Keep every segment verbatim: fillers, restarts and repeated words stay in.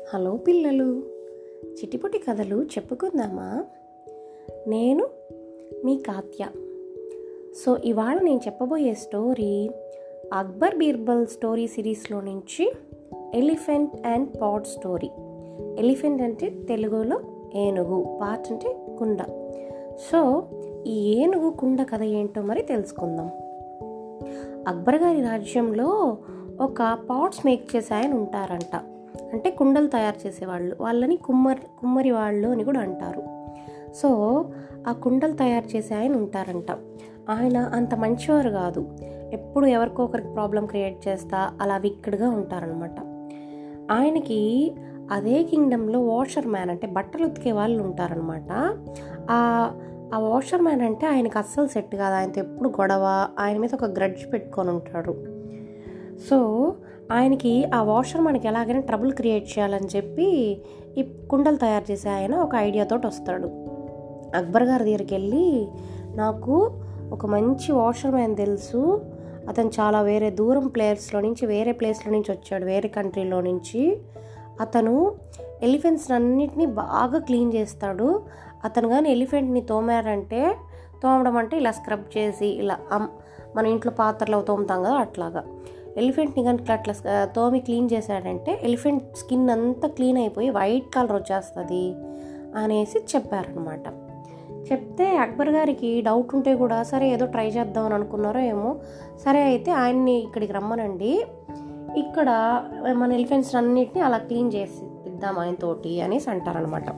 Hello పిల్లలు, చిటిపుటి కథలు చెప్పుకుందామా? నేను మీ కాత్య. సో ఇవాళ నేను చెప్పబోయే స్టోరీ అక్బర్ బీర్బల్ స్టోరీ సిరీస్లో నుంచి elephant and pot story. Elephant అంటే తెలుగులో ఏనుగు, పాట్ అంటే కుండ. సో ఈ ఏనుగు కుండ కథ ఏంటో మరి తెలుసుకుందాం. అక్బర్ గారి రాజ్యంలో ఒక పాట్స్ మేక్ చేసే ఆయన ఉంటారంట. అంటే కుండలు తయారు చేసేవాళ్ళు, వాళ్ళని కుమ్మరి కుమ్మరి వాళ్ళు అని కూడా అంటారు. సో ఆ కుండలు తయారు చేసే ఆయన ఉంటారంట. ఆయన అంత మంచివారు కాదు, ఎప్పుడు ఎవరికో ఒకరికి ప్రాబ్లం క్రియేట్ చేస్తా అలా విక్కడ్గా ఉంటారనమాట. ఆయనకి అదే కింగ్డమ్లో వాషర్ మ్యాన్ అంటే బట్టలు ఉతికే వాళ్ళు ఉంటారనమాట. ఆ ఆ వాషర్ మ్యాన్ అంటే ఆయనకు అస్సలు సెట్ కాదు. ఆయనతో ఎప్పుడు గొడవ, ఆయన మీద ఒక గ్రడ్జ్ పెట్టుకొని ఉంటాడు. సో ఆయనకి ఆ వాషర్ మనకి ఎలాగైనా ట్రబుల్ క్రియేట్ చేయాలని చెప్పి ఈ కుండలు తయారు చేసే ఆయన ఒక ఐడియాతో వస్తాడు. అక్బర్ గారి దగ్గరికి వెళ్ళి, నాకు ఒక మంచి వాషర్ మ్యాన్ తెలుసు, అతను చాలా వేరే దూరం ప్లేస్లో నుంచి వేరే ప్లేస్లో నుంచి వచ్చాడు, వేరే కంట్రీలో నుంచి. అతను ఎలిఫెంట్స్ అన్నిటినీ బాగా క్లీన్ చేస్తాడు. అతను కానీ ఎలిఫెంట్ని తోమారంటే, తోమడం అంటే ఇలా స్క్రబ్ చేసి ఇలా మన ఇంట్లో పాత్రలో తోముతాం కదా అట్లాగా, ఎలిఫెంట్ని కనుక అట్లా తోమి క్లీన్ చేశాడంటే ఎలిఫెంట్ స్కిన్ అంతా క్లీన్ అయిపోయి వైట్ కలర్ వచ్చేస్తుంది అనేసి చెప్పారనమాట. చెప్తే అక్బర్ గారికి డౌట్ ఉంటే కూడా సరే ఏదో ట్రై చేద్దామని అనుకున్నారో ఏమో. సరే అయితే ఆయన్ని ఇక్కడికి రమ్మనండి, ఇక్కడ మన ఎలిఫెంట్స్ అన్నిటిని అలా క్లీన్ చేసి ఇద్దాం ఆయనతోటి అనేసి అంటారనమాట.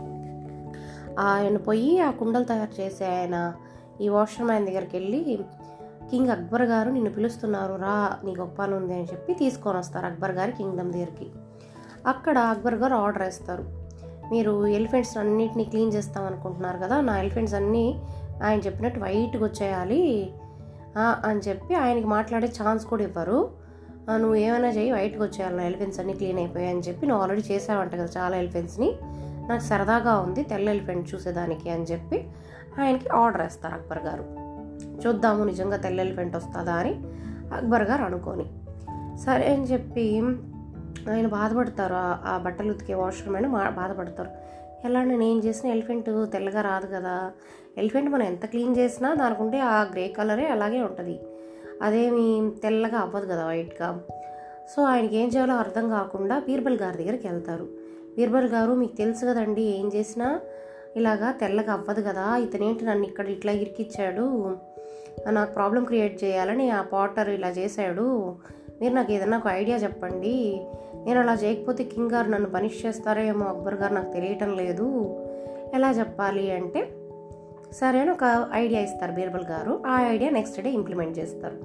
ఆయన పోయి ఆ కుండలు తయారు చేసే ఆయన ఈ వాషర్ మ్యాన్ దగ్గరికి వెళ్ళి, కింగ్ అక్బర్ గారు నిన్ను పిలుస్తున్నారు, రా నీకు ఒక పని ఉంది అని చెప్పి తీసుకొని వస్తారు అక్బర్ గారి కింగ్డమ్ దగ్గరికి. అక్కడ అక్బర్ గారు ఆర్డర్ వేస్తారు, మీరు ఎలిఫెంట్స్ అన్నిటినీ క్లీన్ చేస్తాం అనుకుంటున్నారు కదా, నా ఎలిఫెంట్స్ అన్నీ ఆయన చెప్పినట్టు వైట్గా వచ్చేయాలి అని చెప్పి ఆయనకి మాట్లాడే ఛాన్స్ కూడా ఇవ్వరు. నువ్వు ఏమైనా చెయ్యి, వైట్గా వచ్చేయాలి, నా ఎలిఫెంట్స్ అన్నీ క్లీన్ అయిపోయాయి అని చెప్పి, నువ్వు ఆల్రెడీ చేసావంట కదా చాలా ఎలిఫెంట్స్ని, నాకు సరదాగా ఉంది తెల్ల ఎలిఫెంట్ చూసేదానికి అని చెప్పి ఆయనకి ఆర్డర్ వేస్తారు అక్బర్ గారు. చూద్దాము నిజంగా తెల్ల ఎలిఫెంట్ వస్తుందా అని అక్బర్ గారు అనుకొని సరే అని చెప్పి ఆయన బాధపడతారు. ఆ బట్టలు ఉతికే వాష్రూమ్ అయినా బాధపడతారు, ఎలా నేను ఏం చేసినా ఎలిఫెంట్ తెల్లగా రాదు కదా, ఎలిఫెంట్ మనం ఎంత క్లీన్ చేసినా దానికుంటే ఆ గ్రే కలరే అలాగే ఉంటుంది, అదేమి తెల్లగా అవ్వదు కదా వైట్గా. సో ఆయనకి ఏం చేయాలో అర్థం కాకుండా బీర్బల్ గారి దగ్గరికి వెళ్తారు. బీర్బల్ గారు, మీకు తెలుసు కదండి ఏం చేసినా ఇలాగా తెల్లగా అవ్వదు కదా, ఇతనేంటి నన్ను ఇక్కడ ఇట్లా ఇరికిచ్చాడు, నాకు ప్రాబ్లం క్రియేట్ చేయాలని ఆ పాటర్ ఇలా చేశాడు, మీరు నాకు ఏదైనా ఒక ఐడియా చెప్పండి, నేను అలా చేయకపోతే కింగ్ గారు నన్ను పనిష్ చేస్తారేమో అక్బర్ గారు, నాకు తెలియటం లేదు, ఎలా చెప్పాలి అంటే సరే అని ఒక ఐడియా ఇస్తారు బీర్బల్ గారు. ఆ ఐడియా నెక్స్ట్ డే ఇంప్లిమెంట్ చేస్తారు.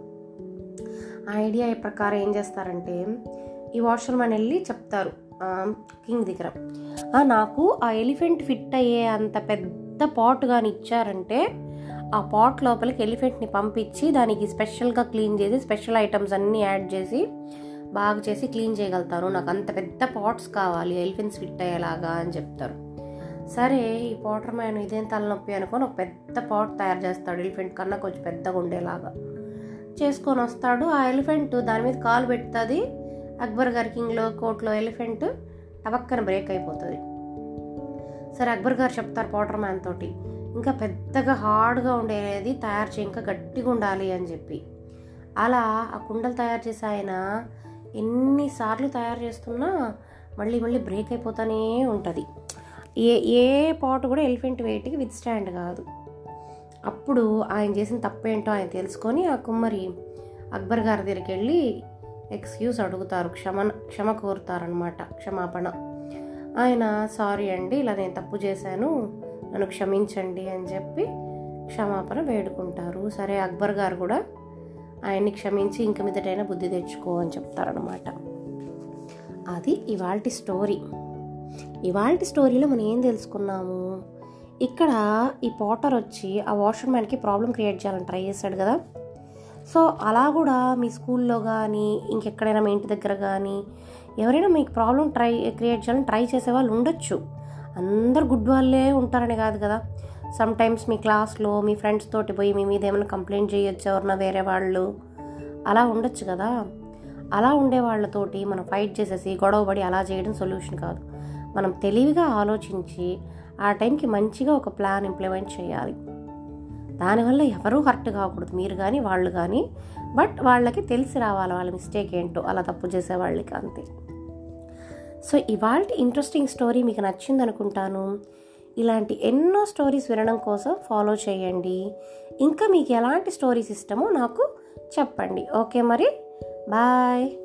ఆ ఐడియా ప్రకారం ఏం చేస్తారంటే, ఈ వాషర్ మ్యాన్ వెళ్ళి చెప్తారు కింగ్ దగ్గర, నాకు ఆ ఎలిఫెంట్ ఫిట్ అయ్యే అంత పెద్ద పాట్ కానీ ఇచ్చారంటే ఆ పాట్ లోపలికి ఎలిఫెంట్ని పంపించి దానికి స్పెషల్గా క్లీన్ చేసి స్పెషల్ ఐటమ్స్ అన్నీ యాడ్ చేసి బాగా చేసి క్లీన్ చేయగలుగుతాను, నాకు అంత పెద్ద పాట్స్ కావాలి ఎలిఫెంట్స్ ఫిట్ అయ్యేలాగా అని చెప్తారు. సరే ఈ పాటర్ మ్యాన్ ఇదేం తలనొప్పి అనుకొని ఒక పెద్ద పాట్ తయారు చేస్తాడు, ఎలిఫెంట్ కన్నా కొంచెం పెద్దగా ఉండేలాగా చేసుకొని వస్తాడు. ఆ ఎలిఫెంట్ దాని మీద కాలు పెడుతుంది, అక్బర్ గారి కింగ్లో కోర్టులో ఎలిఫెంట్ టపక్కన బ్రేక్ అయిపోతుంది. సరే అక్బర్ గారు చెప్తారు పాటర్ మ్యాన్ తోటి, ఇంకా పెద్దగా హార్డ్గా ఉండేది తయారు చేయి, ఇంకా గట్టిగా ఉండాలి అని చెప్పి. అలా ఆ కుండలు తయారు చేసి ఆయన ఎన్నిసార్లు తయారు చేస్తున్నా మళ్ళీ మళ్ళీ బ్రేక్ అయిపోతూనే ఉంటుంది. ఏ ఏ పాట్ కూడా ఎలిఫెంట్ వెయిట్కి విత్ స్టాండ్ కాదు. అప్పుడు ఆయన చేసిన తప్పేంటో ఆయన తెలుసుకొని ఆ కుమ్మరి అక్బర్ గారి దగ్గరికి వెళ్ళి ఎక్స్క్యూజ్ అడుగుతారు, క్షమ క్షమ కోరుతారనమాట, క్షమాపణ. ఆయన సారీ అండి ఇలా నేను తప్పు చేశాను, నన్ను క్షమించండి అని చెప్పి క్షమాపణ వేడుకుంటారు. సరే అక్బర్ గారు కూడా ఆయన్ని క్షమించి ఇంక మీదటైనా బుద్ధి తెచ్చుకో అని చెప్తారనమాట. అది ఇవాల్టి స్టోరీ. ఇవాల్టి స్టోరీలో మనం ఏం తెలుసుకున్నాము, ఇక్కడ ఈ పాటర్ వచ్చి ఆ వాషర్ మ్యాన్కి ప్రాబ్లం క్రియేట్ చేయాలని ట్రై చేశాడు కదా. సో అలా కూడా మీ స్కూల్లో కానీ ఇంకెక్కడైనా మీ ఇంటి దగ్గర కానీ ఎవరైనా మీకు ప్రాబ్లం ట్రై క్రియేట్ చేయాలని ట్రై చేసే వాళ్ళు ఉండొచ్చు. అందరు గుడ్ వాళ్ళే ఉంటారని కాదు కదా. సమ్ టైమ్స్ మీ క్లాస్లో మీ ఫ్రెండ్స్ తోటి పోయి మీ మీద ఏమైనా కంప్లైంట్ చేయొచ్చు ఎవరన్నా వేరే వాళ్ళు, అలా ఉండొచ్చు కదా. అలా ఉండే వాళ్ళతోటి మనం ఫైట్ చేసేసి గొడవపడి అలా చేయడం సొల్యూషన్ కాదు. మనం తెలివిగా ఆలోచించి ఆ టైంకి మంచిగా ఒక ప్లాన్ ఇంప్లిమెంట్ చేయాలి. దానివల్ల ఎవరూ హర్ట్ కాకూడదు, మీరు కానీ వాళ్ళు కానీ. బట్ వాళ్ళకి తెలిసి రావాలి వాళ్ళ మిస్టేక్ ఏంటో, అలా తప్పు చేసే వాళ్ళకి, అంతే. సో ఇవాల్టి ఇంట్రెస్టింగ్ స్టోరీ మీకు నచ్చింది అనుకుంటాను. ఇలాంటి ఎన్నో స్టోరీస్ వినడం కోసం ఫాలో చేయండి. ఇంకా మీకు ఎలాంటి స్టోరీస్ ఇష్టమో నాకు చెప్పండి. ఓకే మరి, బాయ్.